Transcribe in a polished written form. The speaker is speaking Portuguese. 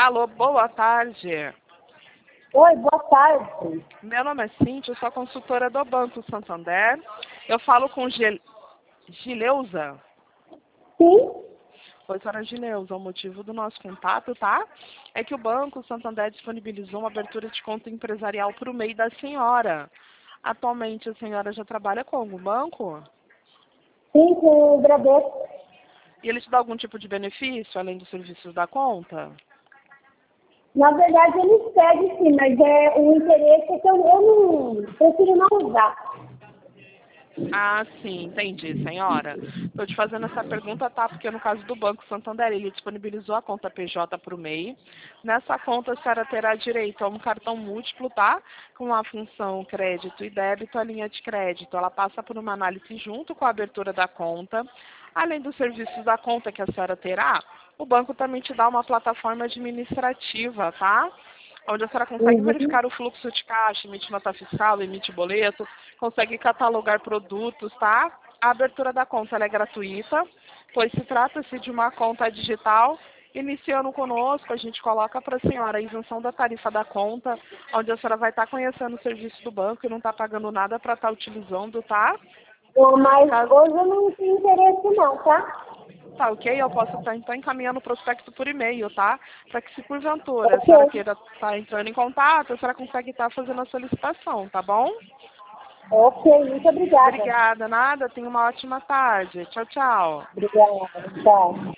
Alô, boa tarde. Oi, boa tarde. Meu nome é Cíntia, eu sou consultora do Banco Santander. Eu falo com Gileuza. Sim? Oi, senhora Gileuza, o motivo do nosso contato, tá? É que o Banco Santander disponibilizou uma abertura de conta empresarial para o MEI da senhora. Atualmente, a senhora já trabalha com algum banco? Sim, com o Bradesco. E ele te dá algum tipo de benefício, além dos serviços da conta? Na verdade, eles pedem sim, mas o interesse é que eu não prefiro não usar. Ah, sim, entendi, senhora. Estou te fazendo essa pergunta, tá? Porque no caso do Banco Santander, ele disponibilizou a conta PJ para o MEI. Nessa conta, a senhora terá direito a um cartão múltiplo, tá? Com a função crédito e débito, a linha de crédito. Ela passa por uma análise junto com a abertura da conta. Além dos serviços da conta que a senhora terá, o banco também te dá uma plataforma administrativa, tá? Onde a senhora consegue Uhum. verificar o fluxo de caixa, emite nota fiscal, emite boleto, consegue catalogar produtos, tá? A abertura da conta ela é gratuita, pois se trata-se de uma conta digital. Iniciando conosco, a gente coloca para a senhora a isenção da tarifa da conta, onde a senhora vai estar conhecendo o serviço do banco e não está pagando nada para estar utilizando, tá? Mas Caso hoje eu não tenho interesse não, tá? Tá ok, eu posso estar então encaminhando o prospecto por e-mail, tá? Para que se porventura a Ok, senhora queira estar entrando em contato, a senhora consegue estar fazendo a solicitação, tá bom? ok, muito obrigada. Obrigada, nada, tenha uma ótima tarde. Tchau, tchau. Obrigada, tchau.